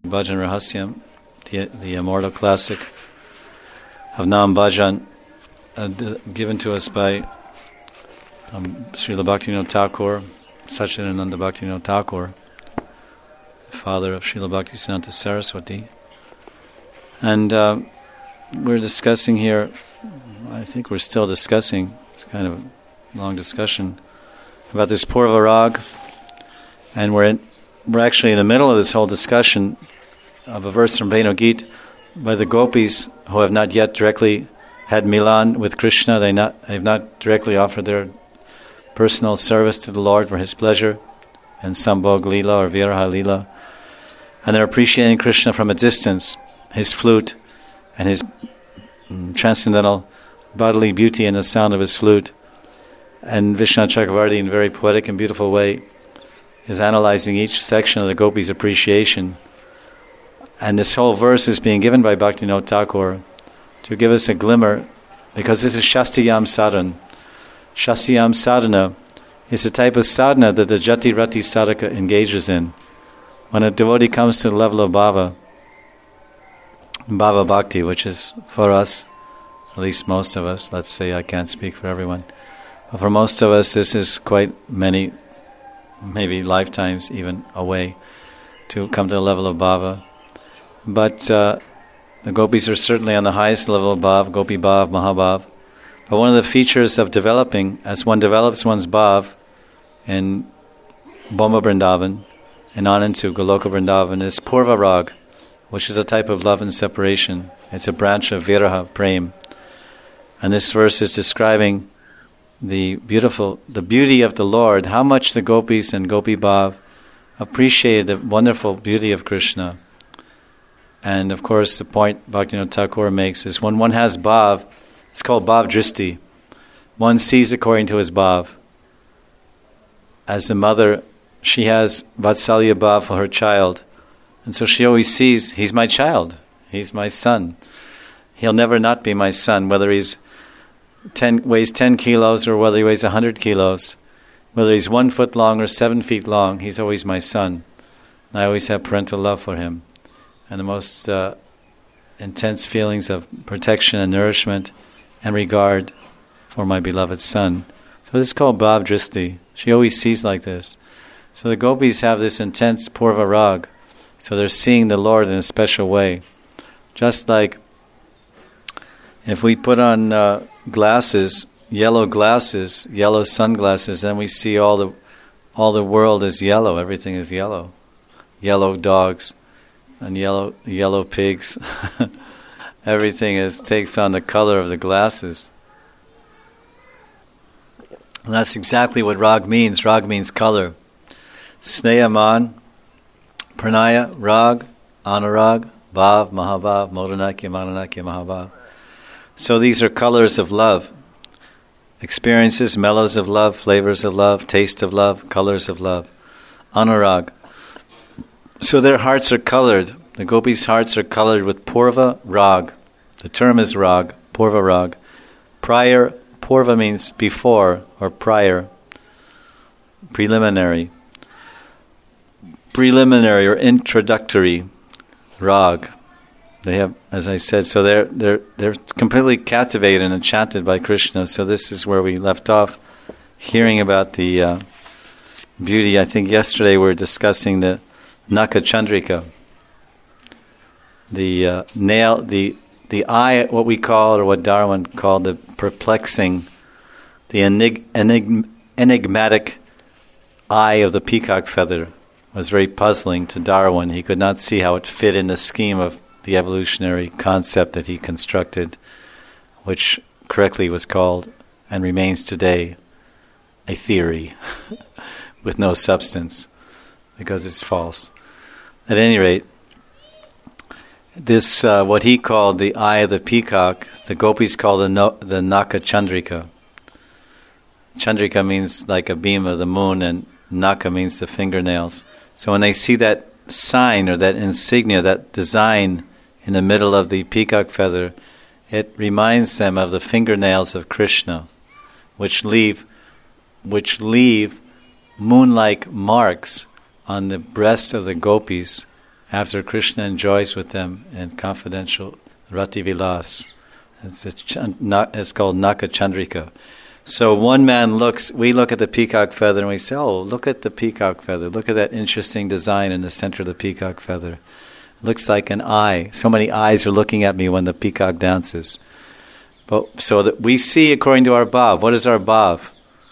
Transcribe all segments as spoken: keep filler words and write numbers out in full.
Bhajan Rahasyam, the, the immortal classic of Nam Bhajan, uh, d- given to us by um, Srila Bhaktivinoda Thakur, Satchidananda Bhaktivinoda Thakur, father of Srila Bhaktisiddhanta Saraswati. And uh, we're discussing here, I think we're still discussing, it's kind of a long discussion, about this Purva Rag, and we're in, we're actually in the middle of this whole discussion of a verse from Venu Gita by the gopis who have not yet directly had Milan with Krishna. They not they've not directly offered their personal service to the Lord for His pleasure, and Sambhog Leela or Viraha Leela, and they're appreciating Krishna from a distance, His flute and His um, transcendental bodily beauty and the sound of His flute. And Vishwanath Chakravarti, in a very poetic and beautiful way, is analyzing each section of the gopis' appreciation. And this whole verse is being given by Bhaktivinoda Thakur to give us a glimmer, because this is Shastiyam Sadhana. Shastiyam Sadhana is a type of sadhana that the Jati Rati Sadhaka engages in. When a devotee comes to the level of Bhava, Bhava Bhakti, which is for us, at least most of us, let's say I can't speak for everyone, but for most of us this is quite many, maybe lifetimes even away to come to the level of Bhava. But uh, the gopis are certainly on the highest level of Bhav, Gopi Bhav, Mahabhav. But one of the features of developing, as one develops one's Bhav in Bhoma Vrindavan and on into Goloka Vrindavan, is Purva Rag, which is a type of love and separation. It's a branch of Viraha, Prem. And this verse is describing the beautiful, the beauty of the Lord, how much the gopis and Gopi Bhav appreciate the wonderful beauty of Krishna. And of course, the point Bhaktivinoda Thakur makes is when one has Bhav, it's called Bhav Dristi. One sees according to his Bhav. As the mother, she has Vatsalya Bhav for her child. And so she always sees, he's my child, he's my son. He'll never not be my son, whether he's ten weighs ten kilos or whether he weighs one hundred kilos. Whether he's one foot long or seven feet long, he's always my son. And I always have parental love for him. And the most uh, intense feelings of protection and nourishment and regard for my beloved son. So this is called Bhav Dristi. She always sees like this. So the gopis have this intense Purva Rag. So they're seeing the Lord in a special way. Just like if we put on uh, glasses, yellow glasses, yellow sunglasses, then we see all the all the world is yellow. Everything is yellow. Yellow dogs and yellow yellow pigs. Everything is takes on the color of the glasses. And that's exactly what Rag means. Rag means color. Snehaman, Pranaya, Rag, Anurag, Bhav, Mahabhav, Modanakya, Mananakya, Mahabhav. So these are colors of love. Experiences, mellows of love, flavors of love, taste of love, colors of love. Anurag. So their hearts are colored. The gopis' hearts are colored with Purva Rag. The term is Rag, Purva Rag. Prior, Purva means before or prior, preliminary. Preliminary or introductory Rag. They have, as I said, so they're they're they're completely captivated and enchanted by Krishna. So this is where we left off, hearing about the uh, beauty. I think yesterday we were discussing the Naka Chandrika, the uh, nail, the the eye, what we call, or what Darwin called, the perplexing, the enig- enig- enigmatic eye of the peacock feather was very puzzling to Darwin. He could not see how it fit in the scheme of the evolutionary concept that he constructed, which correctly was called, and remains today, a theory with no substance, because it's false. At any rate, this, uh, what he called the eye of the peacock, the gopis call the, no, the Naka Chandrika. Chandrika means like a beam of the moon, and Naka means the fingernails. So when they see that sign or that insignia, that design in the middle of the peacock feather, it reminds them of the fingernails of Krishna, which leave, which leave moon-like marks on the breast of the gopis after Krishna enjoys with them in confidential Rati Vilas. It's, it's, it's called Naka Chandrika. So one man looks, we look at the peacock feather and we say, oh, look at the peacock feather. Look at that interesting design in the center of the peacock feather. It looks like an eye. So many eyes are looking at me when the peacock dances. But so that we see according to our bhav. What is our bhav?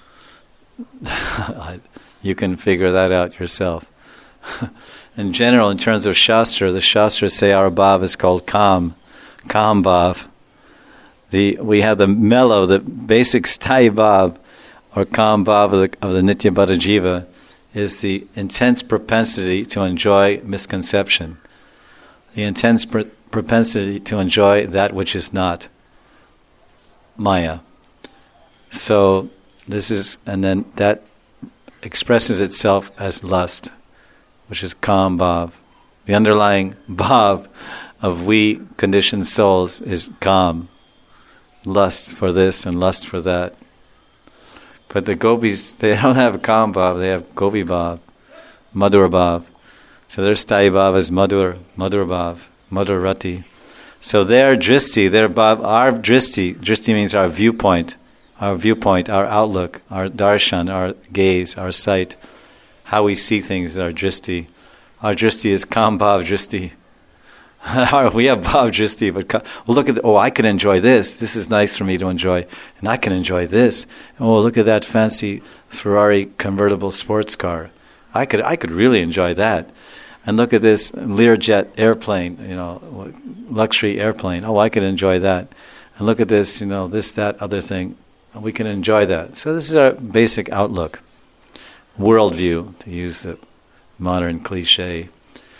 You can figure that out yourself. In general, in terms of Shastra, the Shastras say our bhav is called Kam, Kam bhav. The, we have the mellow, the basic sthayi bhav, or Kam bhav of the, of the Nitya Bhatta Jiva, is the intense propensity to enjoy misconception. The intense pr- propensity to enjoy that which is not Maya. So, this is, and then that expresses itself as lust, which is Kam bhav. The underlying bhav of we conditioned souls is Kam. Lust for this and lust for that. But the gopis, they don't have Kam bhav, they have Gopi bhav, Madhur bhav. So their sthayi bhav is Madhur, Madhur bhav, Madhur rati. So their dristi, their bhav, our dristi, dristi means our viewpoint, our viewpoint, our outlook, our darshan, our gaze, our sight, how we see things, our dristi. Our dristi is Kam bhav dristi. We have bhav dristi, but well, look at the, oh, I can enjoy this. This is nice for me to enjoy, and I can enjoy this. Oh, look at that fancy Ferrari convertible sports car. I could, I could really enjoy that. And look at this Learjet airplane, you know, luxury airplane. Oh, I could enjoy that. And look at this, you know, this, that, other thing. We can enjoy that. So this is our basic outlook, worldview, to use the modern cliche.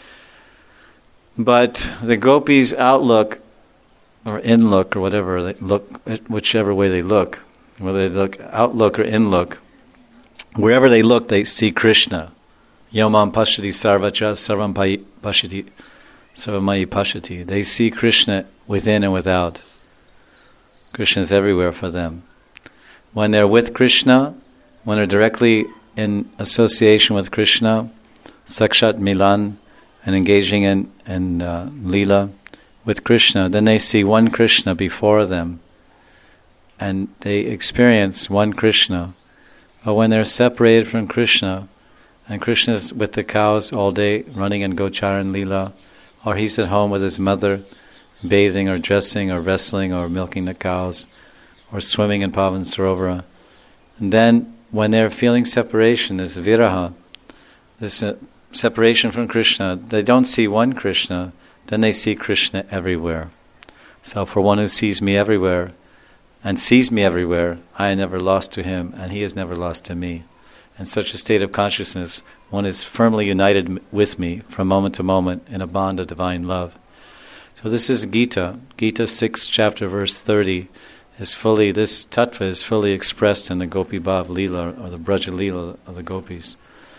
But the gopis' outlook, or in-look, or whatever, they look, whichever way they look, whether they look outlook or in-look, wherever they look, they see Krishna. Yomam pashati sarvacha sarvam pashati sarvamayi pashati. They see Krishna within and without. Krishna is everywhere for them. When they're with Krishna, when they're directly in association with Krishna, sakshat milan, and engaging in, in uh, lila with Krishna, then they see one Krishna before them, and they experience one Krishna. But when they're separated from Krishna, and Krishna's with the cows all day, running in Gocharan Lila, or he's at home with his mother, bathing or dressing or wrestling or milking the cows, or swimming in Pavan Sarovara. And then, when they're feeling separation, this viraha, this uh, separation from Krishna, they don't see one Krishna, then they see Krishna everywhere. So for one who sees me everywhere, and sees me everywhere, I am never lost to him, and he is never lost to me. In such a state of consciousness, one is firmly united with me from moment to moment in a bond of divine love. So this is Gita. Gita six, chapter verse thirty, is fully, this tattva is fully expressed in the Gopi Bhav Lila, or the Braja Lila of the gopis.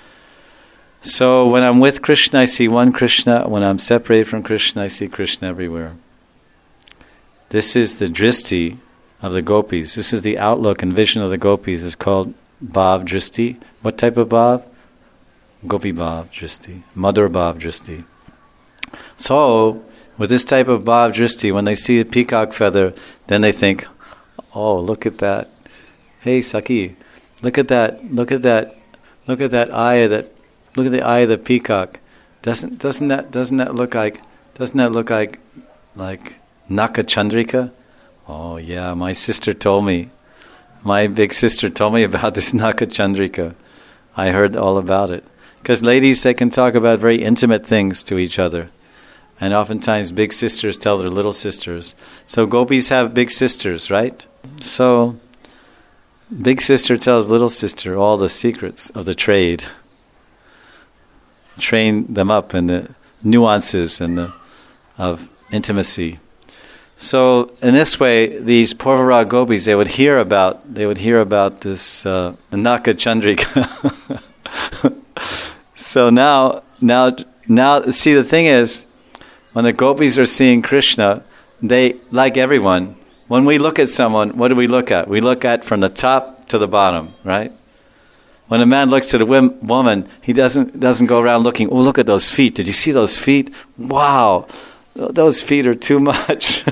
So when I'm with Krishna, I see one Krishna. When I'm separated from Krishna, I see Krishna everywhere. This is the dristi of the gopis. This is the outlook and vision of the gopis. It's called Bhav Dristi. What type of Bhav? Gopi Bhav Dristi. Madhur Bhav Dristi. So, with this type of Bhav Dristi, when they see a peacock feather, then they think, oh, look at that. Hey, Saki, look at that. Look at that. Look at that eye. That look at the eye of the peacock. Doesn't doesn't that doesn't that look like doesn't that look like like Naka Chandrika? Oh yeah, my sister told me. My big sister told me about this Naka Chandrika. I heard all about it. Because ladies, they can talk about very intimate things to each other. And oftentimes big sisters tell their little sisters. So gopis have big sisters, right? So big sister tells little sister all the secrets of the trade. Train them up in the nuances and the, of intimacy. So in this way, these Purvara gopis, they would hear about they would hear about this uh, Naka Chandrika. So now, now, now, see, the thing is, when the gopis are seeing Krishna, they, like everyone, when we look at someone, what do we look at? We look at from the top to the bottom, right? when a man looks at a wim- woman, he doesn't doesn't go around looking, oh, look at those feet. Did you see those feet? Wow, those feet are too much.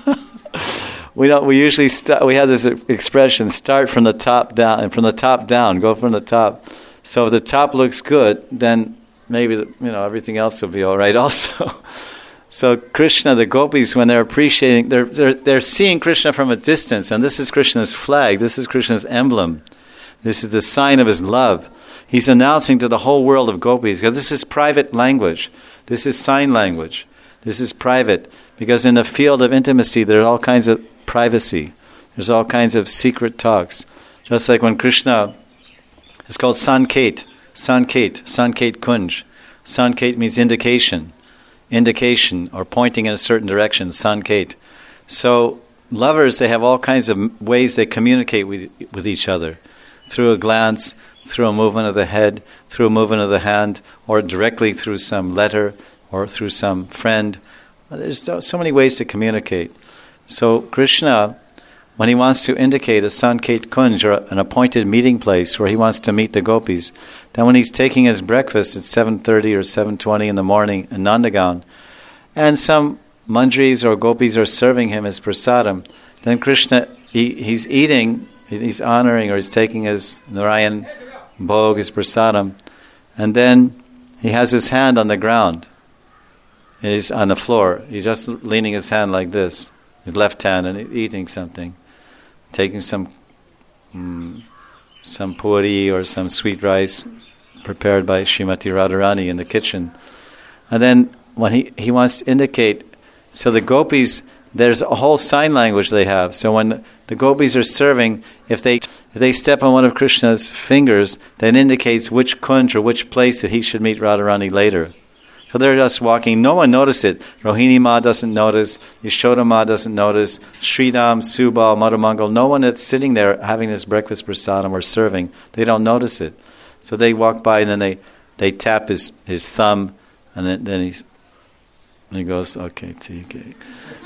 we don't. We usually start, we have this expression: start from the top down, and from the top down, go from the top. So if the top looks good, then maybe you know everything else will be all right also. So Krishna, the gopis, when they're appreciating, they're, they're they're seeing Krishna from a distance, and this is Krishna's flag, this is Krishna's emblem, this is the sign of his love. He's announcing to the whole world of gopis, because this is private language, this is sign language, this is private, because in the field of intimacy there are all kinds of privacy, there's all kinds of secret talks. Just like when Krishna, it's called Sanket, Sanket, Sanket Kunj. Sanket means indication. Indication or pointing in a certain direction, Sanket. So lovers, they have all kinds of ways they communicate with with each other. Through a glance, through a movement of the head, through a movement of the hand, or directly through some letter, or through some friend. There's so, so many ways to communicate. So Krishna, when he wants to indicate a Sanket Kunj, or an appointed meeting place where he wants to meet the gopis, then when he's taking his breakfast at seven thirty or seven twenty in the morning in Nandagan, and some manjaris or gopis are serving him as prasadam, then Krishna, he, he's eating, he's honoring, or he's taking his Narayan bhog, his prasadam, and then he has his hand on the ground. He's on the floor. He's just leaning his hand like this, his left hand, and eating something. Taking some mm, some puri or some sweet rice prepared by Srimati Radharani in the kitchen. And then when he, he wants to indicate, so the gopis, there's a whole sign language they have. So when the, the gopis are serving, if they if they step on one of Krishna's fingers, that indicates which kunj or which place that he should meet Radharani later. So they're just walking. No one noticed it. Rohini Ma doesn't notice. Yashoda Ma doesn't notice. Sridham, Subal, Madhumangal, no one that's sitting there having this breakfast prasadam or serving, they don't notice it. So they walk by and then they, they tap his, his thumb, and then, then he's, and he goes, okay, T K.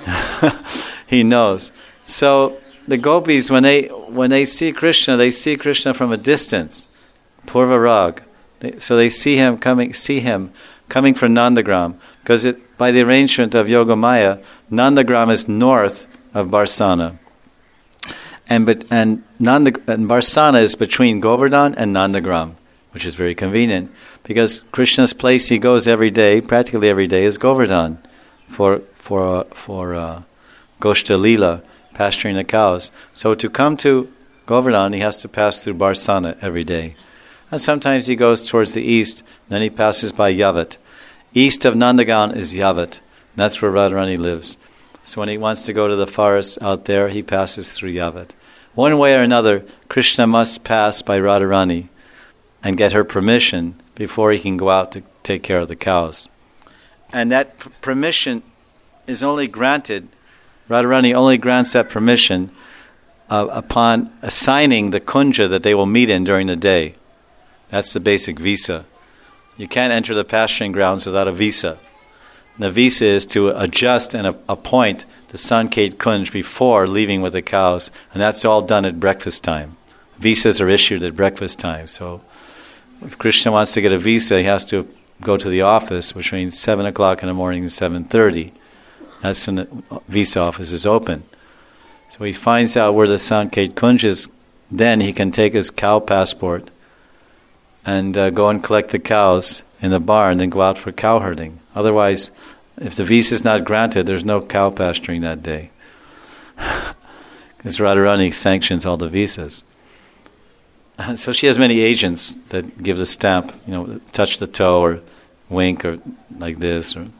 He knows. So the gopis, when they when they see Krishna, they see Krishna from a distance. Purva Rag. They, so they see him coming, see him coming from Nandagram, because it, by the arrangement of Yogamaya, Nandagram is north of Barsana. And but and, Nanda, and Barsana is between Govardhan and Nandagram, which is very convenient, because Krishna's place he goes every day, practically every day, is Govardhan for for for uh, Goshta Lila, pasturing the cows. So to come to Govardhan, he has to pass through Barsana every day. And sometimes he goes towards the east, then he passes by Yavat. East of Nandagan is Yavat. That's where Radharani lives. So when he wants to go to the forest out there, he passes through Yavat. One way or another, Krishna must pass by Radharani and get her permission before he can go out to take care of the cows. And that p- permission is only granted, Radharani only grants that permission uh, upon assigning the kunja that they will meet in during the day. That's the basic visa. You can't enter the pasturing grounds without a visa. And the visa is to adjust and a- appoint the Sanket Kunj before leaving with the cows, and that's all done at breakfast time. Visas are issued at breakfast time. So if Krishna wants to get a visa, he has to go to the office, which means seven o'clock in the morning and seven thirty. That's when the visa office is open. So he finds out where the Sanket Kunj is, then he can take his cow passport and uh, go and collect the cows in the barn and go out for cow herding. Otherwise, if the visa is not granted, there's no cow pasturing that day. Because Radharani sanctions all the visas. So she has many agents that give the stamp, you know, touch the toe or wink or like this. Or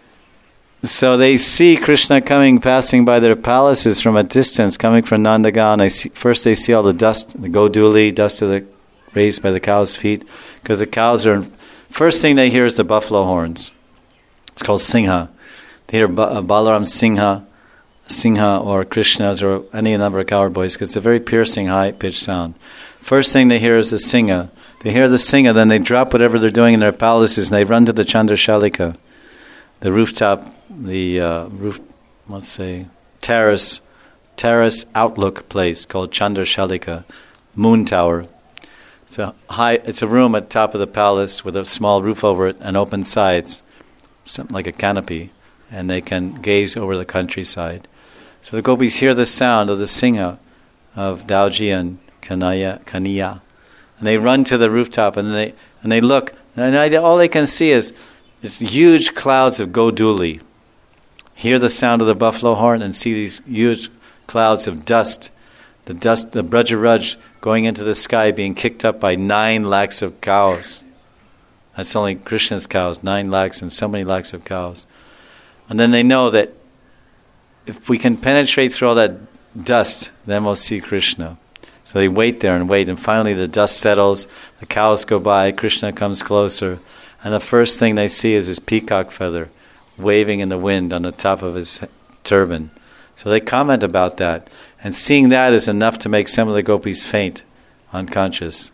so they see Krishna coming, passing by their palaces from a distance, coming from Nandagan. I see, first they see all the dust, the goduli, dust of the raised by the cows' feet, because the cows are, first thing they hear is the buffalo horns. It's called Singha. They hear ba- Balaram Singha, Singha or Krishna's or any number of cow boys, because it's a very piercing, high-pitched sound. First thing they hear is the Singha. They hear the Singha, then they drop whatever they're doing in their palaces and they run to the Chandrashalika, the rooftop, the uh, roof, let's say, terrace, terrace outlook place called Chandrashalika, moon tower. It's a high. It's a room at the top of the palace with a small roof over it and open sides, something like a canopy, and they can gaze over the countryside. So the gopis hear the sound of the singha of Dauji and Kanaya, Kaniya, and they run to the rooftop and they and they look, and I, all they can see is is huge clouds of Goduli. Hear the sound of the buffalo horn and see these huge clouds of dust, the dust, the Brajaraj going into the sky, being kicked up by nine lakhs of cows. That's only Krishna's cows, nine lakhs and so many lakhs of cows. And then they know that if we can penetrate through all that dust, then we'll see Krishna. So they wait there and wait, and finally the dust settles, the cows go by, Krishna comes closer, and the first thing they see is his peacock feather waving in the wind on the top of his turban. So they comment about that, and seeing that is enough to make some of the gopis faint, unconscious.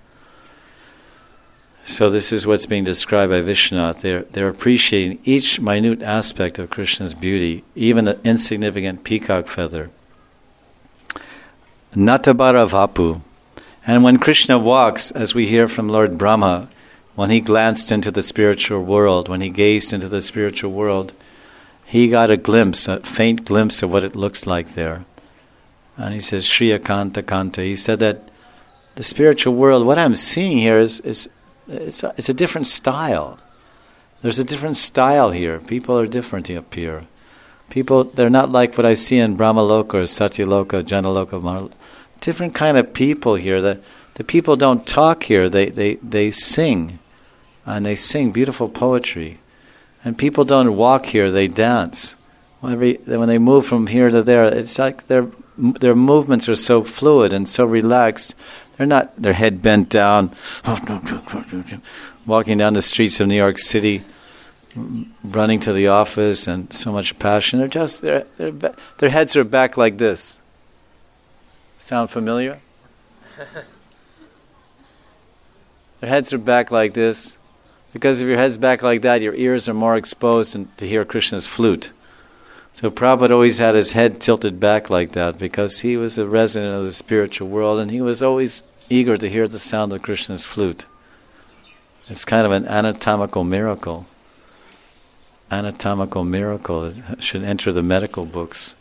So this is what's being described by Vishwanath. They're, they're appreciating each minute aspect of Krishna's beauty, even the insignificant peacock feather. Natabara Vapu. And when Krishna walks, as we hear from Lord Brahma, when he glanced into the spiritual world, when he gazed into the spiritual world, he got a glimpse, a faint glimpse of what it looks like there. And he says, Shriya Kanta Kanta. He said that the spiritual world, what I'm seeing here is, is it's, a, it's a different style. There's a different style here. People are different up here. People, they're not like what I see in Brahmaloka or Satyaloka, Janaloka, Mar- different kind of people here. The, the people don't talk here, they, they, they sing. And they sing beautiful poetry. And people don't walk here, they dance. Every, when they move from here to there, it's like their their movements are so fluid and so relaxed. They're not, their head bent down, walking down the streets of New York City, running to the office, and so much passion. They're just, they're, they're, their heads are back like this. Sound familiar? Their heads are back like this. Because if your head's back like that, your ears are more exposed to hear Krishna's flute. So Prabhupada always had his head tilted back like that because he was a resident of the spiritual world and he was always eager to hear the sound of Krishna's flute. It's kind of an anatomical miracle. Anatomical miracle. It should enter the medical books.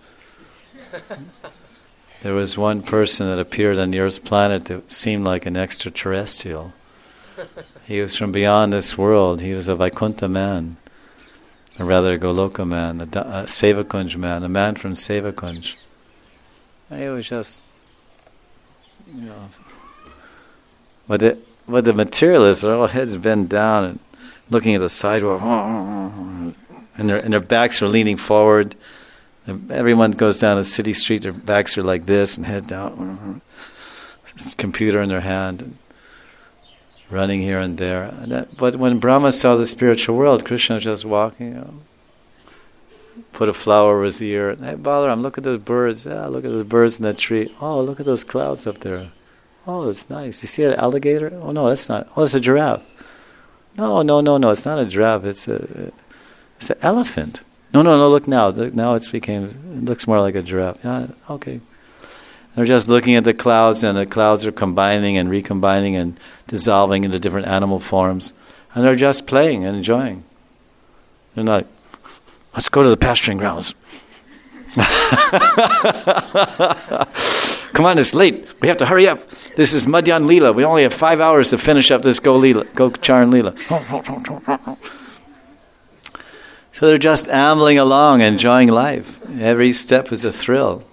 There was one person that appeared on the Earth's planet that seemed like an extraterrestrial. He was from beyond this world. He was a Vaikuntha man, or rather a Goloka man, a, a Sevakunj man, a man from Sevakunj. He was just, you know, but the, but the materialists are all heads bent down and looking at the sidewalk, and their and their backs are leaning forward. Everyone goes down a city street, their backs are like this and head down, computer in their hand. And running here and there. And that, but when Brahma saw the spiritual world, Krishna was just walking, you know, put a flower over his ear. Hey, Balaram, look at those birds. Yeah, look at those birds in that tree. Oh, look at those clouds up there. Oh, it's nice. You see an alligator? Oh, no, that's not. Oh, it's a giraffe. No, no, no, no, it's not a giraffe. It's a, it's an elephant. No, no, no, look now. Look, now it's became, it looks more like a giraffe. Yeah, okay. They're just looking at the clouds, and the clouds are combining and recombining and dissolving into different animal forms. And they're just playing and enjoying. They're not, let's go to the pasturing grounds. Come on, it's late. We have to hurry up. This is Madhyan Leela. We only have five hours to finish up this Go Leela, Go Charan Leela. So they're just ambling along, enjoying life. Every step is a thrill.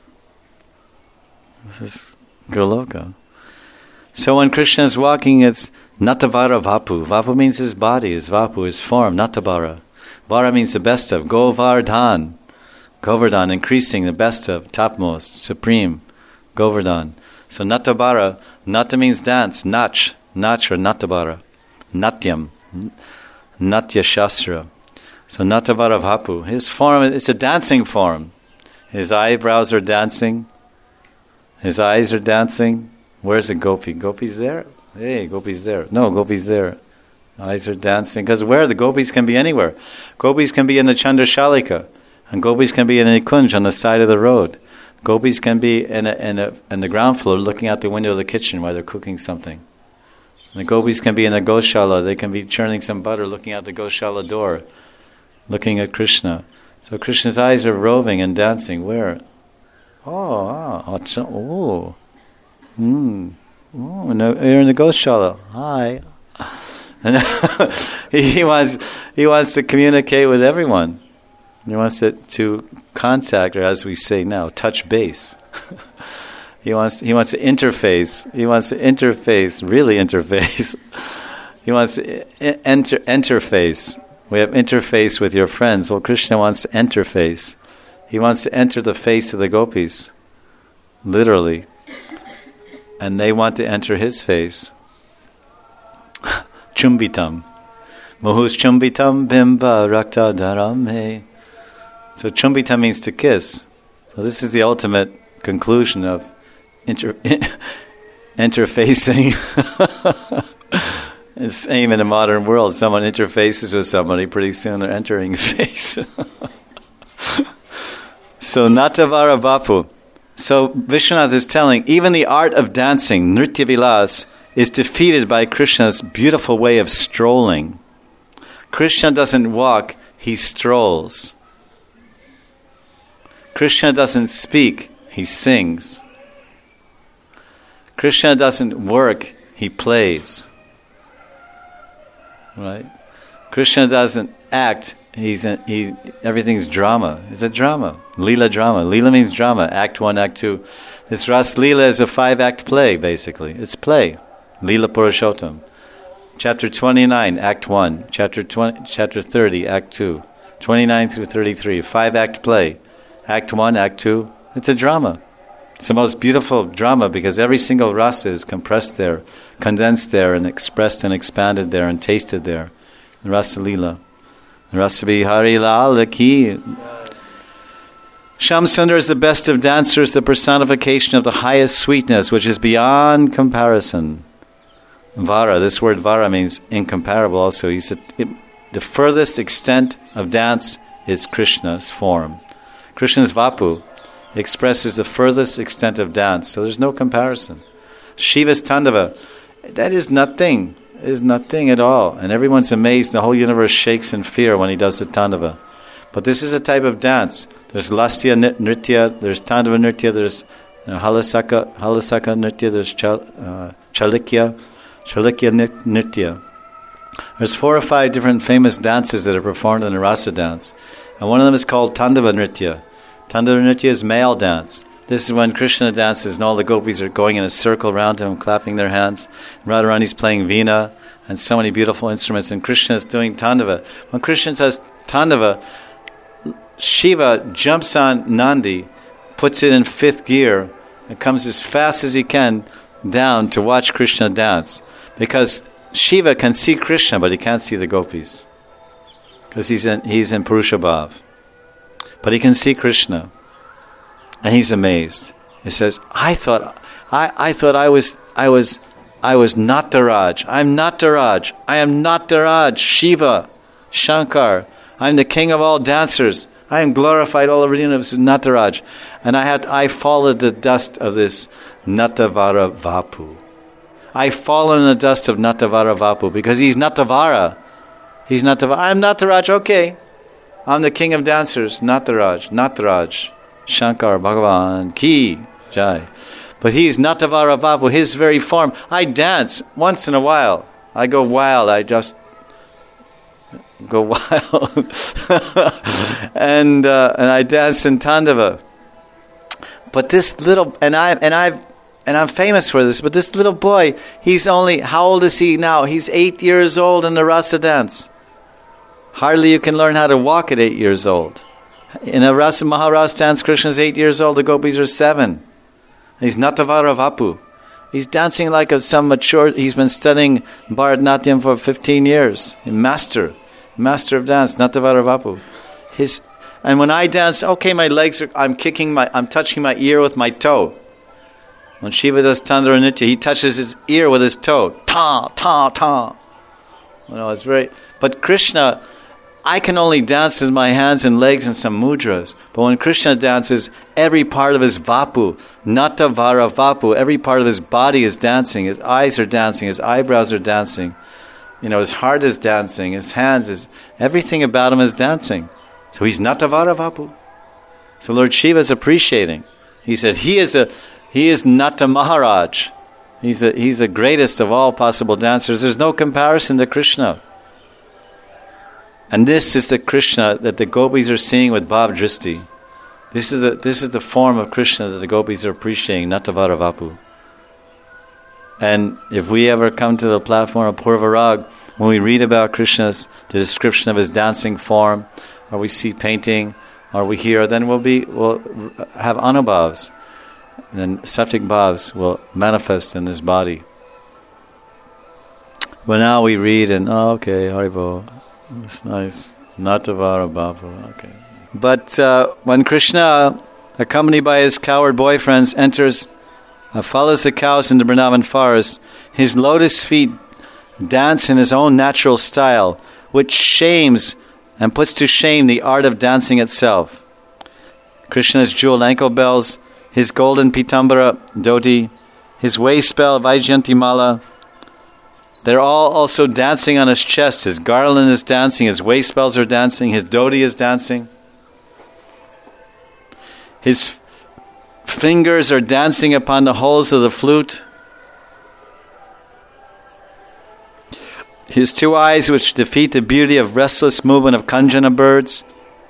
This is Goloka. So when Krishna is walking, it's Natavara Vapu. Vapu means his body, his Vapu, his form, Natavara. Vara means the best of. Govardhan. Govardhan, increasing, the best of, topmost, supreme. Govardhan. So Natavara, Nata means dance, Nach, Nach or Natavara. Natyam. Natya Shastra. So Natavara Vapu. His form, it's a dancing form. His eyebrows are dancing. His eyes are dancing. Where's the gopi? Gopi's there? Hey, gopi's there. No, gopi's there. Eyes are dancing. Because where? The gopis can be anywhere. Gopis can be in the Chandrashalika. And gopis can be in a Nikunj on the side of the road. Gopis can be in, a, in, a, in the ground floor looking out the window of the kitchen while they're cooking something. And the gopis can be in the Goshala, they can be churning some butter, looking out the Goshala door, looking at Krishna. So Krishna's eyes are roving and dancing. Where? Oh, ah, oh, hmm, oh, no, you're in the Goshala. Hi. And he wants, he wants to communicate with everyone. He wants to, to contact, or as we say now, touch base. he wants, he wants to interface. He wants to interface, really interface. He wants to enter, interface. We have interface with your friends. Well, Krishna wants to interface. He wants to enter the face of the gopis, literally. And they want to enter his face. Chumbitam. Muhus chumbitam bimba rakta dharame. So chumbitam means to kiss. So this is the ultimate conclusion of inter- interfacing. It's the same in the modern world. Someone interfaces with somebody, pretty soon they're entering face. So Natavara Vapu. So Vishwanath is telling, even the art of dancing, Nritya Vilas, is defeated by Krishna's beautiful way of strolling. Krishna doesn't walk, he strolls. Krishna doesn't speak, he sings. Krishna doesn't work, he plays. Right? Krishna doesn't act, he's a, he, everything's drama. It's a drama. Leela drama. Leela means drama. Act one, act two. This Ras Leela is a five-act play, basically. It's play. Leela Purushottam. Chapter twenty-nine, Act one. Chapter twenty, chapter thirty, Act two. twenty-nine through thirty-three. Five-act play. Act one, Act two. It's a drama. It's the most beautiful drama because every single rasa is compressed there, condensed there, and expressed and expanded there, and tasted there. The Rasa Leela. Rasa Bihari Lal Ki. Shamsundar is the best of dancers, the personification of the highest sweetness, which is beyond comparison. Vara, this word Vara means incomparable also. He said it, the furthest extent of dance is Krishna's form. Krishna's Vapu expresses the furthest extent of dance, so there's no comparison. Shiva's Tandava, that is nothing. It is nothing at all. And everyone's amazed. The whole universe shakes in fear when he does the Tandava. But this is a type of dance. There's Lasya Nritya, there's Tandava Nritya, there's you know, Halasaka, Halasaka Nritya, there's Chal, uh, Chalikya, Chalikya Nritya. There's four or five different famous dances that are performed in the Rasa dance. And one of them is called Tandava Nritya. Tandava Nritya is male dance. This is when Krishna dances and all the gopis are going in a circle around him, clapping their hands. Radharani's playing veena and so many beautiful instruments, and Krishna is doing Tandava. When Krishna does Tandava, Shiva jumps on Nandi, puts it in fifth gear, and comes as fast as he can down to watch Krishna dance. Because Shiva can see Krishna, but he can't see the gopis. Because he's in, he's in Purusha Bhav. But he can see Krishna. And he's amazed. He says, I thought I, I thought I was I was I was Nataraj. I'm Nataraj. I am Nataraj, Shiva, Shankar. I'm the king of all dancers. I am glorified all over the universe, Nataraj. And I had I followed the dust of this Natavara Vapu. I fall in the dust of Natavara Vapu because he's Natavara. He's Natavara. I'm Nataraj, okay. I'm the king of dancers, Nataraj, Nataraj. Shankar Bhagavan Ki Jai. But he's Natavara Vapu, his very form. I dance once in a while. I go wild. I just go wild. and uh, and I dance in Tandava. But this little and I and I and I'm famous for this, but this little boy, he's only how old is he now? He's eight years old in the Rasa dance. Hardly you can learn how to walk at eight years old. In a Rasa Maharas dance, Krishna's eight years old, the gopis are seven. He's Natavara Vapu. He's dancing like a, some mature, he's been studying Bharatanatyam for fifteen years. Master, master of dance, Natavara Vapu. His, and when I dance, okay, my legs are, I'm kicking my, I'm touching my ear with my toe. When Shiva does Tandava Nritya, he touches his ear with his toe. Ta, ta, ta. You know, it's very, but Krishna, I can only dance with my hands and legs and some mudras. But when Krishna dances, every part of his vapu, natavara vapu, every part of his body is dancing. His eyes are dancing, his eyebrows are dancing. You know, his heart is dancing, his hands is, everything about him is dancing. So he's natavara vapu. So Lord Shiva is appreciating. He said, he is a, he is Nata Maharaj. He's the, he's the greatest of all possible dancers. There's no comparison to Krishna. And this is the Krishna that the gopis are seeing with Bhav Dristi. This is the this is the form of Krishna that the gopis are appreciating, Natavara Vapu. And if we ever come to the platform of Purva Rag, when we read about Krishna's, the description of his dancing form, or we see painting, or we hear, then we'll be we'll have anubhavs. And then Sattvic bhavs will manifest in this body. But now we read and, oh, okay, Haribo. It's nice. Natavara Bhava. Okay. But uh, when Krishna, accompanied by his coward boyfriends, enters, uh, follows the cows in the Vrindavan forest, his lotus feet dance in his own natural style, which shames and puts to shame the art of dancing itself. Krishna's jeweled ankle bells, his golden pitambara dhoti, his waist belt Vaijayantimala, they're all also dancing on his chest. His garland is dancing, his waist bells are dancing, his dhoti is dancing. His f- fingers are dancing upon the holes of the flute. His two eyes, which defeat the beauty of restless movement of Kanjana birds,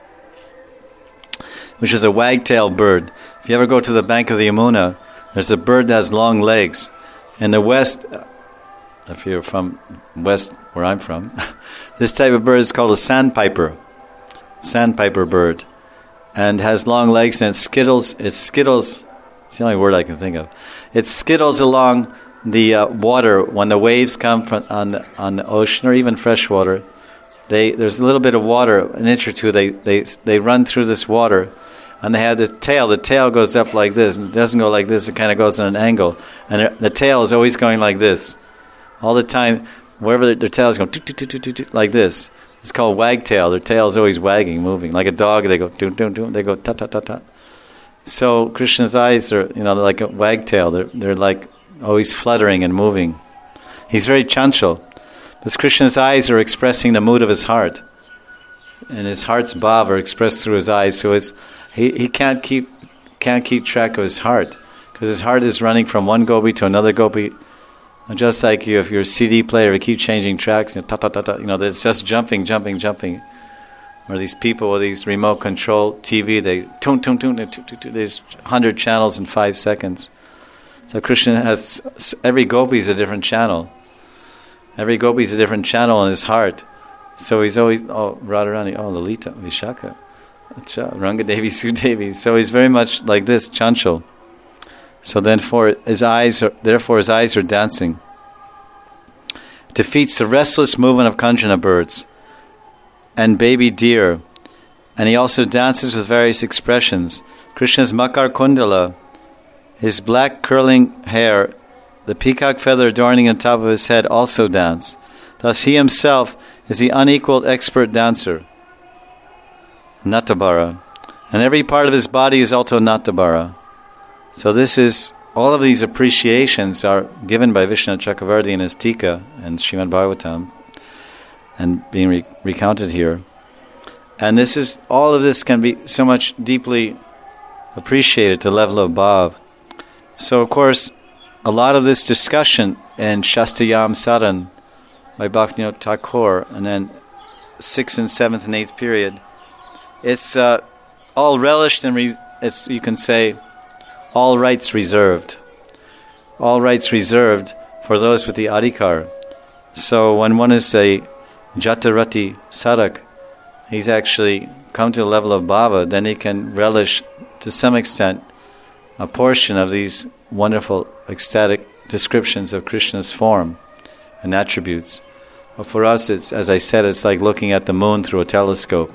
which is a wagtail bird. If you ever go to the bank of the Yamuna, there's a bird that has long legs. In the west, if you're from west, where I'm from, this type of bird is called a sandpiper, sandpiper bird, and has long legs and it skittles. It skittles. It's the only word I can think of. It skittles along the uh, water when the waves come from on the on the ocean or even fresh water. They there's a little bit of water, an inch or two. They they they run through this water, and they have the tail. The tail goes up like this, and it doesn't go like this. It kind of goes on an angle, and the tail is always going like this. All the time, wherever their tail is going, toot, toot, toot, toot, toot, like this. It's called wagtail. Their tail is always wagging, moving. Like a dog, they go, doom, doom, doom. They go, ta, ta, ta, ta. So Krishna's eyes are, you know, they're like a wagtail. They're, they're like always fluttering and moving. He's very chanchal. But Krishna's eyes are expressing the mood of his heart. And his heart's bhav are expressed through his eyes. So his, he, he can't keep can't keep track of his heart. Because his heart is running from one gopi to another gopi. Just like you, if you're a C D player, you keep changing tracks, you know, ta, ta, ta, ta, you know, it's just jumping, jumping, jumping. Or these people with these remote control T V, they tune, tune, tune, tune, tune, tune, there's one hundred channels in five seconds. So Krishna has, every gopi is a different channel. Every gopi is a different channel in his heart. So he's always, oh, Radharani, oh, Lalita, Vishaka, Acha, Rangadevi, Sudevi. So he's very much like this, chanchal. So then for his eyes are, therefore his eyes are dancing. Defeats the restless movement of Kanjana birds and baby deer. And he also dances with various expressions. Krishna's Makar Kundala, his black curling hair, the peacock feather adorning on top of his head also dance. Thus he himself is the unequaled expert dancer. Nattabara. And every part of his body is also Nattabara. So this is, all of these appreciations are given by Vishnu Chakravarti in his Tika and Srimad Bhagavatam and being re- recounted here. And this is, all of this can be so much deeply appreciated to the level of bhav. So of course, a lot of this discussion in Shastayam Saran by Bhaktivinoda Thakur and then sixth and seventh and eighth period, it's uh, all relished and re- it's, you can say, all rights reserved. All rights reserved for those with the adhikar. So when one is a jatarati sadak, he's actually come to the level of bhava, then he can relish to some extent a portion of these wonderful ecstatic descriptions of Krishna's form and attributes. But for us, it's, as I said, it's like looking at the moon through a telescope.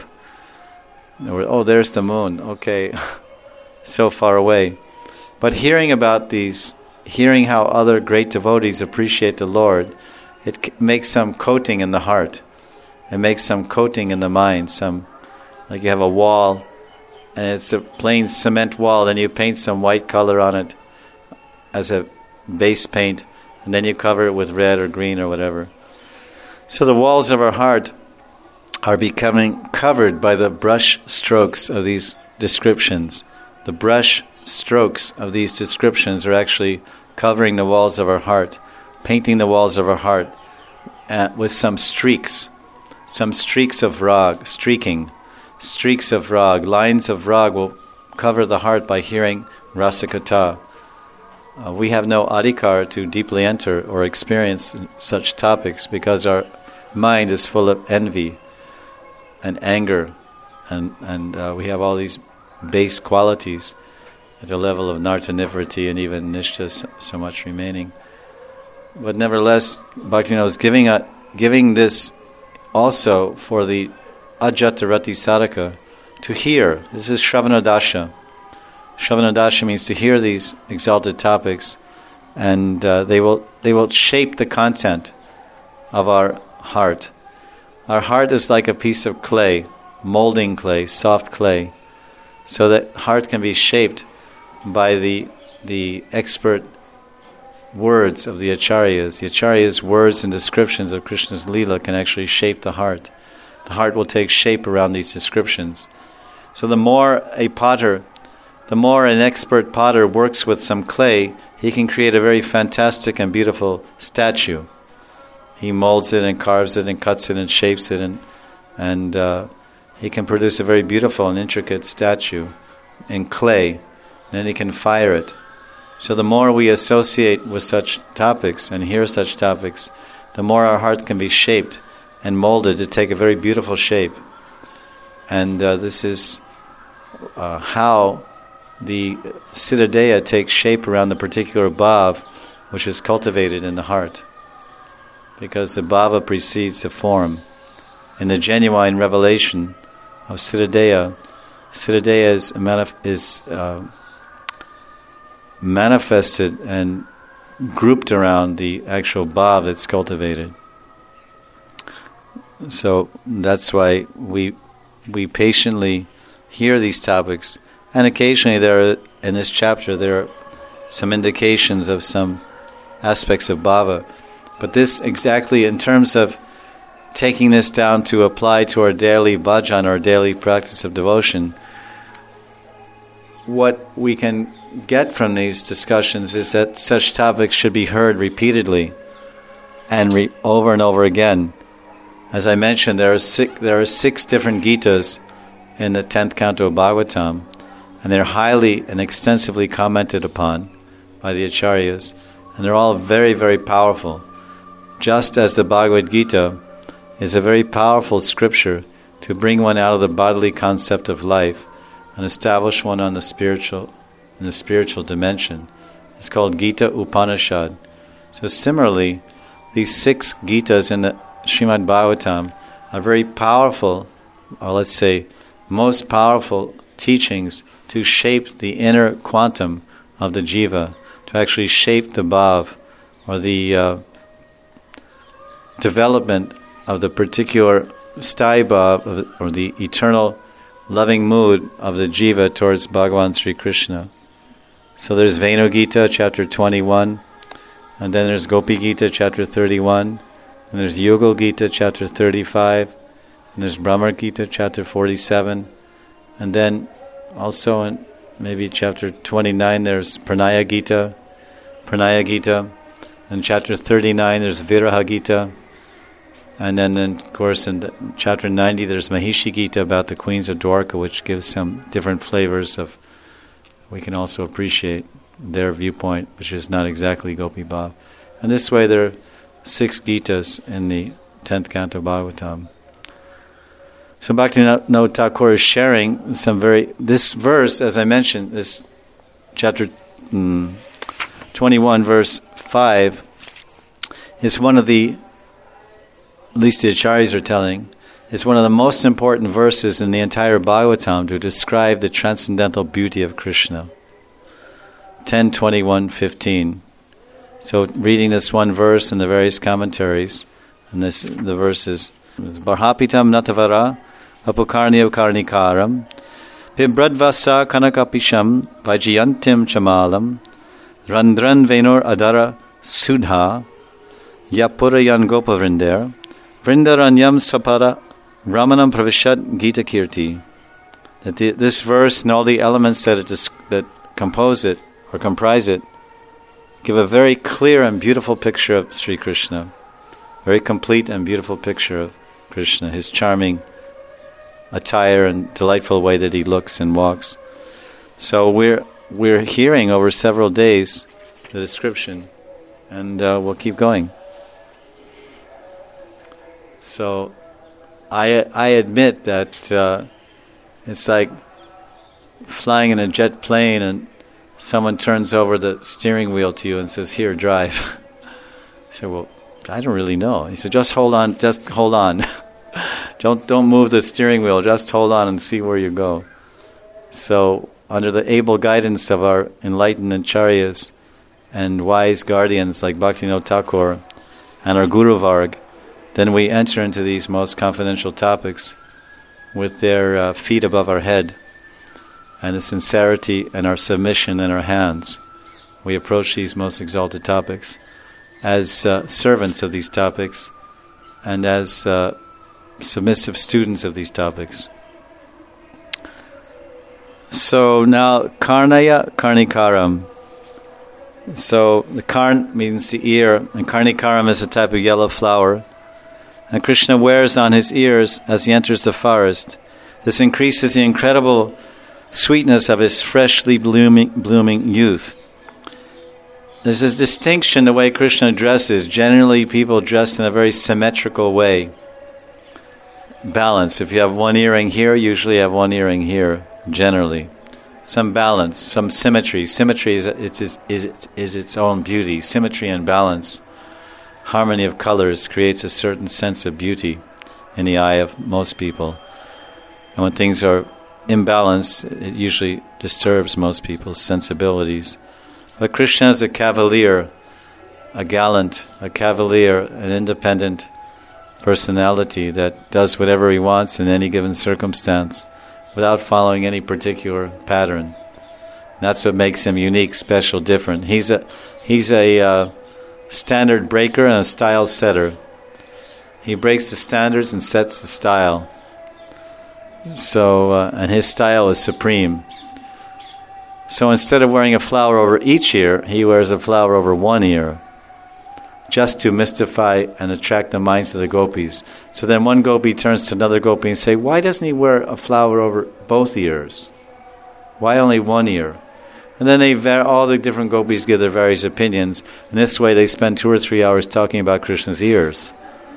Oh, there's the moon. Okay, so far away. But hearing about these, hearing how other great devotees appreciate the Lord, it c- makes some coating in the heart. and make some coating in the mind, some, like you have a wall, and it's a plain cement wall, then you paint some white color on it as a base paint, and then you cover it with red or green or whatever. So the walls of our heart are becoming covered by the brush strokes of these descriptions. The brush strokes of these descriptions are actually covering the walls of our heart, painting the walls of our heart uh, with some streaks, some streaks of rag, streaking, streaks of rag, lines of rag will cover the heart by hearing Rasikatha. Uh, we have no adhikar to deeply enter or experience such topics because our mind is full of envy and anger, and, and uh, we have all these base qualities at the level of Nartanivriti and even Nishtha so, so much remaining. But nevertheless, Bhaktivinoda is giving, a, giving this also for the Ajatarati Sadhaka to hear. This is Shravanadasha. Shravanadasha means to hear these exalted topics, and uh, they will they will shape the content of our heart. Our heart is like a piece of clay, molding clay, soft clay, so that heart can be shaped by the the expert words of the Acharyas. The Acharyas' words and descriptions of Krishna's Leela can actually shape the heart. The heart will take shape around these descriptions. So the more a potter, the more an expert potter works with some clay, he can create a very fantastic and beautiful statue. He molds it and carves it and cuts it and shapes it, and and uh, he can produce a very beautiful and intricate statue in clay. Then he can fire it. So the more we associate with such topics and hear such topics, the more our heart can be shaped and molded to take a very beautiful shape. And uh, this is uh, how the Siddhadeha takes shape around the particular bhav which is cultivated in the heart. Because the bhava precedes the form. In the genuine revelation of Siddhadeha, Siddhadeha is, manif- is uh, manifested and grouped around the actual bhav that's cultivated. So that's why we we patiently hear these topics, and occasionally there are, in this chapter there are some indications of some aspects of bhava. But this exactly in terms of taking this down to apply to our daily bhajan, our daily practice of devotion, what we can get from these discussions is that such topics should be heard repeatedly and re- over and over again. As I mentioned, there are six, there are six different Gitas in the tenth canto of Bhagavatam, and they're highly and extensively commented upon by the Acharyas, and they're all very, very powerful. Just as the Bhagavad Gita is a very powerful scripture to bring one out of the bodily concept of life and establish one on the spiritual, in the spiritual dimension. It's called Gita Upanishad. So similarly, these six Gitas in the Srimad Bhagavatam are very powerful, or let's say, most powerful teachings to shape the inner quantum of the jiva, to actually shape the bhav, or the uh, development of the particular sthai bhav, or the eternal loving mood of the jiva towards Bhagavan Sri Krishna. So there's Venu Gita, chapter twenty-one, and then there's Gopi Gita, chapter thirty-one, and there's Yugal Gita, chapter thirty-five, and there's Brahmar Gita, chapter forty-seven, and then also in maybe chapter twenty-nine there's Pranaya Gita, Pranaya Gita, and chapter thirty-nine there's Viraha Gita, and then, then of course in the, chapter ninety there's Mahishi Gita about the queens of Dwarka, which gives some different flavors of, we can also appreciate their viewpoint, which is not exactly Gopi Bhav. And this way there are six Gitas in the tenth canto Bhagavatam. So Bhaktivinoda Thakur is sharing some very, this verse, as I mentioned, this chapter mm, twenty-one, verse five, is one of the, at least the Acharyas are telling, is one of the most important verses in the entire Bhagavatam to describe the transcendental beauty of Krishna. ten twenty-one fifteen. So reading this one verse and the various commentaries, and this the verse is Barhapitam natavara apukarniyav karnikaram Pibradvasa kanakapisham vajayantim chamalam Randran venor adara sudha Yapurayan gopavrinder Vrindaranyam sapara Ramanam pravishat gita kirti. That the, this verse and all the elements that it is, that compose it or comprise it give a very clear and beautiful picture of Sri Krishna. Very complete and beautiful picture of Krishna, his charming attire and delightful way that he looks and walks. So we're we're hearing over several days the description, and uh, we'll keep going. So I I admit that uh, it's like flying in a jet plane and someone turns over the steering wheel to you and says, "Here, drive." I said, "Well, I don't really know." He said, "Just hold on, just hold on. don't don't move the steering wheel. Just hold on and see where you go." So, under the able guidance of our enlightened acharyas and wise guardians like Bhaktivinoda Thakur and our Guru Varg, then we enter into these most confidential topics with their uh, feet above our head and the sincerity and our submission in our hands. We approach these most exalted topics as uh, servants of these topics and as uh, submissive students of these topics. So now, Karnaya Karnikaram. So the Karn means the ear, and Karnikaram is a type of yellow flower. And Krishna wears on his ears as he enters the forest. This increases the incredible sweetness of his freshly blooming, blooming youth. There's this distinction the way Krishna dresses. Generally, people dress in a very symmetrical way. Balance. If you have one earring here, usually you have one earring here, generally. Some balance, some symmetry. Symmetry is, it's, is, is, is its own beauty. Symmetry and balance. Harmony of colors creates a certain sense of beauty in the eye of most people. And when things are imbalanced, it usually disturbs most people's sensibilities. But Krishna is a cavalier, a gallant, a cavalier, an independent personality that does whatever he wants in any given circumstance without following any particular pattern. And that's what makes him unique, special, different. He's a he's a uh, standard breaker and a style setter. He breaks the standards and sets the style. So, uh, and his style is supreme. So instead of wearing a flower over each ear, he wears a flower over one ear, just to mystify and attract the minds of the gopis. So then one gopi turns to another gopi and say, "Why doesn't he wear a flower over both ears? Why only one ear?" And then they all the different gopis give their various opinions. And this way they spend two or three hours talking about Krishna's ears.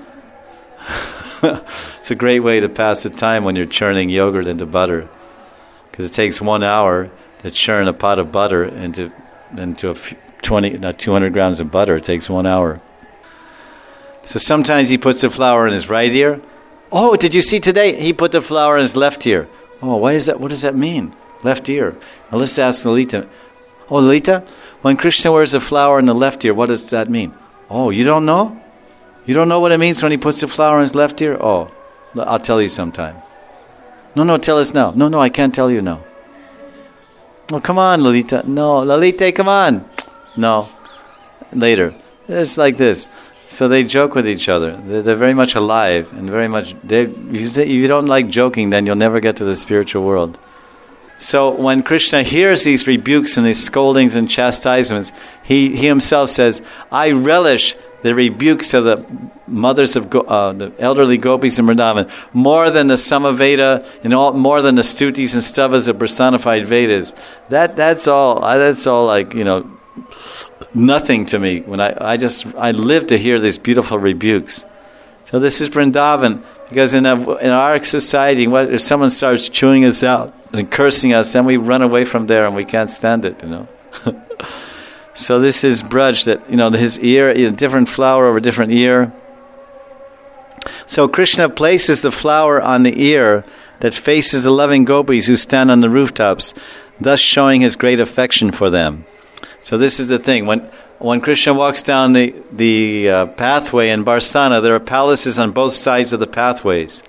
It's a great way to pass the time when you're churning yogurt into butter, because it takes one hour to churn a pot of butter into into a few, twenty, not two hundred grams of butter. It takes one hour. So sometimes he puts the flower in his right ear. "Oh, did you see today? He put the flower in his left ear." "Oh, why is that? What does that mean? Left ear." Now let's ask Lalita. "Oh, Lalita, when Krishna wears a flower in the left ear, what does that mean?" "Oh, you don't know? You don't know what it means when he puts the flower in his left ear?" "Oh, I'll tell you sometime." "No, no, tell us now." "No, no, I can't tell you now." "Oh, come on, Lalita." "No, Lalita, come on." "No, later." It's like this. So they joke with each other. They're, they're very much alive and very much. If you don't like joking, then you'll never get to the spiritual world. So when Krishna hears these rebukes and these scoldings and chastisements, he, he himself says, "I relish the rebukes of the mothers of Go, uh, the elderly gopis in Vrindavan more than the Samaveda and all, more than the stutis and stavas of personified Vedas." That that's all. That's all like you know, nothing to me. When I I just I live to hear these beautiful rebukes. So this is Vrindavan, because in a, in our society, if someone starts chewing us out and cursing us, then we run away from there and we can't stand it. You know. So this is Braj, that, you know, his ear, you know, different flower over different ear. So Krishna places the flower on the ear that faces the loving gopis who stand on the rooftops, thus showing his great affection for them. So this is the thing. When when Krishna walks down the, the uh, pathway in Barsana, there are palaces on both sides of the pathways.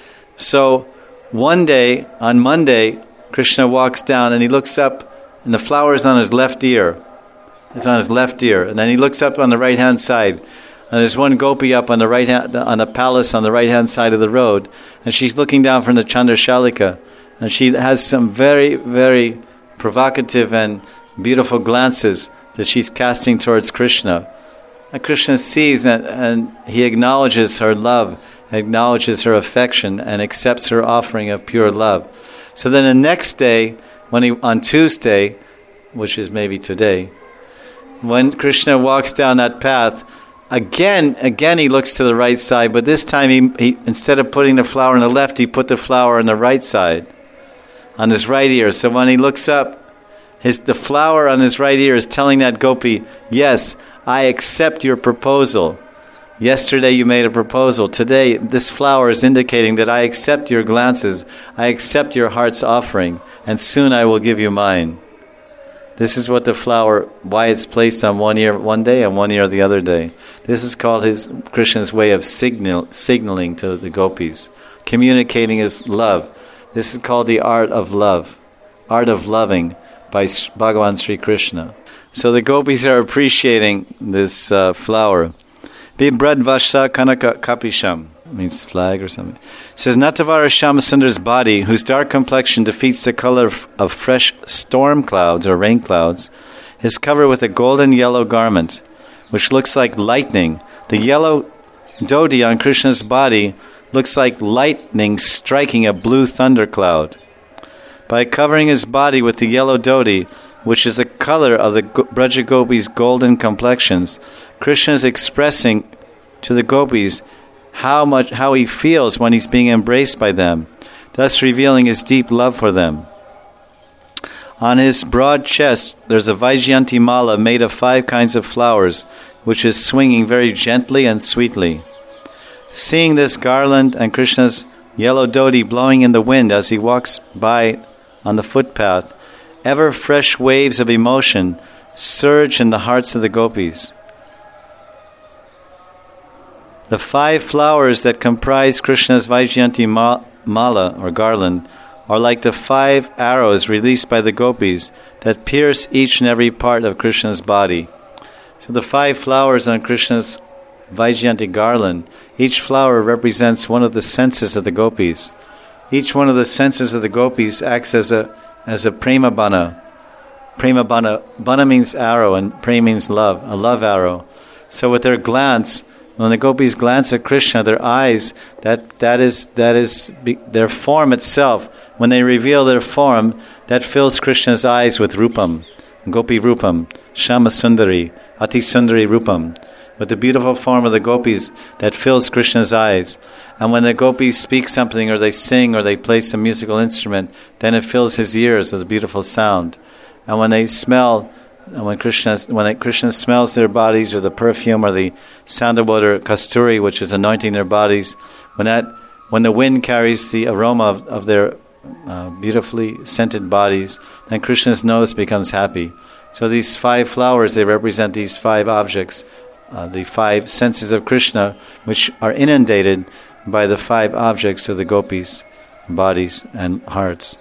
So one day, on Monday, Krishna walks down and he looks up and the flower is on his left ear. It's on his left ear. And then he looks up on the right-hand side. And there's one gopi up on the right hand, on the palace on the right-hand side of the road. And she's looking down from the Chandrashalika. And she has some very, very provocative and beautiful glances that she's casting towards Krishna. And Krishna sees that, and he acknowledges her love, acknowledges her affection, and accepts her offering of pure love. So then the next day, when he on Tuesday, which is maybe today, when Krishna walks down that path, again, again he looks to the right side, but this time he, he instead of putting the flower on the left, he put the flower on the right side, on his right ear. So when he looks up, his the flower on his right ear is telling that gopi, yes, I accept your proposal. Yesterday you made a proposal. Today this flower is indicating that I accept your glances, I accept your heart's offering, and soon I will give you mine. This is what the flower, why it's placed on one ear one day and one ear the other day. This is called his Krishna's way of signal, signaling to the gopis, communicating his love. This is called the art of love, art of loving by Bhagavan Sri Krishna. So the gopis are appreciating this uh, flower. Bibrad Vasha Kanaka Kapisham, means flag or something. It says, Natavara Shamasundar's body, whose dark complexion defeats the color of, of fresh storm clouds or rain clouds, is covered with a golden yellow garment, which looks like lightning. The yellow dhoti on Krishna's body looks like lightning striking a blue thundercloud. By covering his body with the yellow dhoti, which is the color of the Braja Gopis' golden complexions, Krishna is expressing to the gopis how much how he feels when he's being embraced by them, thus revealing his deep love for them. On his broad chest, there's a Vaijayanti mala made of five kinds of flowers, which is swinging very gently and sweetly. Seeing this garland and Krishna's yellow dhoti blowing in the wind as he walks by on the footpath, ever fresh waves of emotion surge in the hearts of the gopis. The five flowers that comprise Krishna's Vaijayanti mala or garland are like the five arrows released by the gopis that pierce each and every part of Krishna's body. So the five flowers on Krishna's Vaijayanti garland, each flower represents one of the senses of the gopis. Each one of the senses of the gopis acts as a as a prema bana. Prema bana, bana means arrow and prema means love, a love arrow. So with their glance, when the gopis glance at Krishna, their eyes, that that is that is be, their form itself. When they reveal their form, that fills Krishna's eyes with rupam, gopi rupam, shama sundari, ati sundari rupam, with the beautiful form of the gopis that fills Krishna's eyes. And when the gopis speak something, or they sing, or they play some musical instrument, then it fills his ears with a beautiful sound. And when they smell, and when Krishna when it, Krishna smells their bodies, or the perfume, or the sandalwood or kasturi, which is anointing their bodies, when that when the wind carries the aroma of, of their uh, beautifully scented bodies, then Krishna's nose becomes happy. So these five flowers, they represent these five objects, uh, the five senses of Krishna, which are inundated by the five objects of the gopis' bodies and hearts.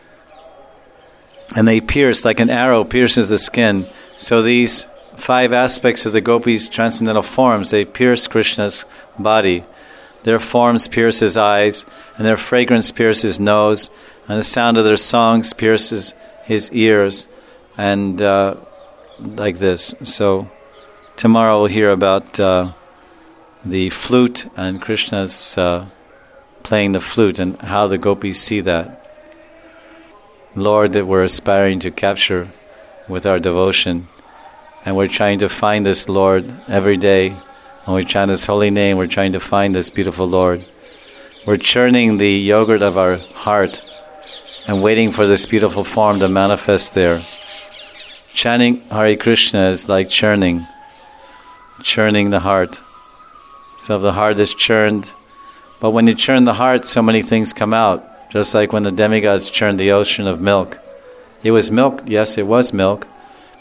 And they pierce, like an arrow pierces the skin. So these five aspects of the gopis' transcendental forms, they pierce Krishna's body. Their forms pierce his eyes, and their fragrance pierces his nose, and the sound of their songs pierces his ears, and uh, like this. So tomorrow we'll hear about uh, the flute and Krishna's uh, playing the flute and how the gopis see that Lord that we're aspiring to capture with our devotion. And we're trying to find this Lord every day. When we chant His holy name, we're trying to find this beautiful Lord. We're churning the yogurt of our heart and waiting for this beautiful form to manifest there. Chanting Hare Krishna is like churning, churning the heart. So if the heart is churned, but when you churn the heart, so many things come out. Just like when the demigods churned the ocean of milk. It was milk, yes, it was milk,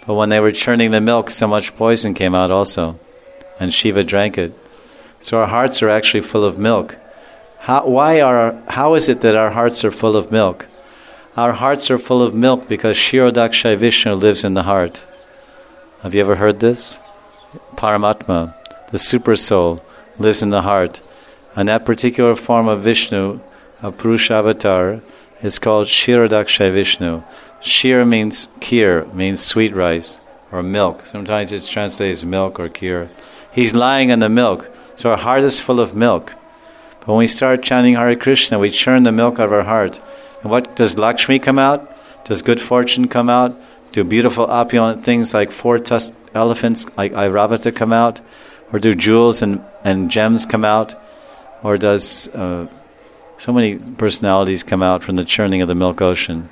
But when they were churning the milk, so much poison came out also, and Shiva drank it. So our hearts are actually full of milk. How, why are, how is it that our hearts are full of milk? Our hearts are full of milk because Kshirodakshai Vishnu lives in the heart. Have you ever heard this? Paramatma, the super soul, lives in the heart. And that particular form of Vishnu, of Purusha avatar, is called Kshirodakshai Vishnu. Shir means kheer, means sweet rice or milk. Sometimes it's translated as milk or kheer. He's lying in the milk. So our heart is full of milk. But when we start chanting Hare Krishna, we churn the milk out of our heart. And what does Lakshmi come out? Does good fortune come out? Do beautiful opulent things like four-tusked elephants like Airavata come out? Or do jewels and, and gems come out? Or does uh, so many personalities come out from the churning of the milk ocean?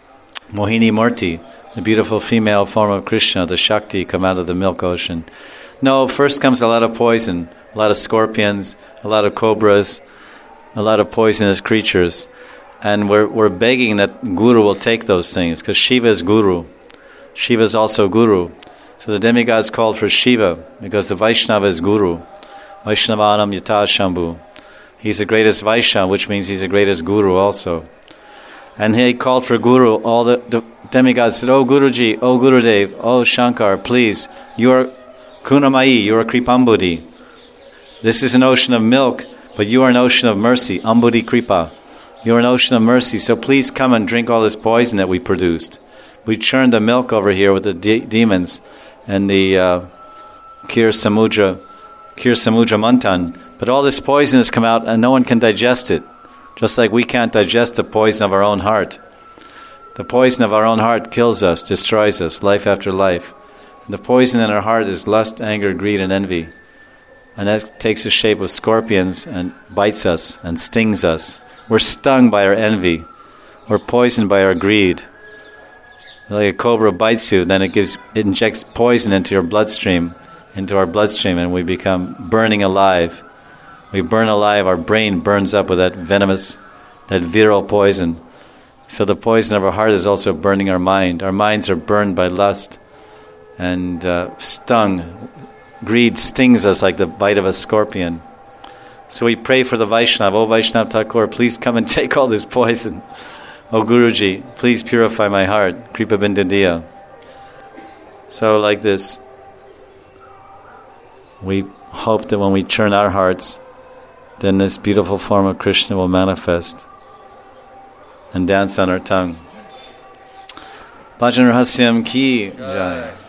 Mohini Murti, the beautiful female form of Krishna, the Shakti, come out of the milk ocean. No, first comes a lot of poison, a lot of scorpions, a lot of cobras, a lot of poisonous creatures. And we're we're begging that Guru will take those things, because Shiva is Guru. Shiva is also Guru. So the demigods called for Shiva, because the Vaishnava is Guru. Vaishnavanam Yata Shambhu. He's the greatest Vaishnava, which means he's the greatest Guru also. And he called for Guru. All the, the demigods said, "Oh Guruji, oh Gurudev, oh Shankar, please, you are Krunamayi, you are Kripambudi. This is an ocean of milk, but you are an ocean of mercy, Ambudi Kripa. You are an ocean of mercy, so please come and drink all this poison that we produced. We churned the milk over here with the de- demons and the uh, Kir Samudra, Kir Samudra Mantan, but all this poison has come out and no one can digest it, just like we can't digest the poison of our own heart. The poison of our own heart kills us, destroys us, life after life. And the poison in our heart is lust, anger, greed, and envy. And that takes the shape of scorpions and bites us and stings us. We're stung by our envy. We're poisoned by our greed. Like a cobra bites you, then it gives it injects poison into your bloodstream, into our bloodstream, and we become burning alive. We burn alive, our brain burns up with that venomous, that virile poison. So the poison of our heart is also burning our mind. Our minds are burned by lust and uh, stung. Greed stings us like the bite of a scorpion. So we pray for the Vaishnava. Oh Vaishnava Thakur, please come and take all this poison. Oh Guruji, please purify my heart. Kripa Bindadiya. So like this, we hope that when we churn our hearts, then this beautiful form of Krishna will manifest and dance on our tongue. Bhajan Rahasyam ki jai.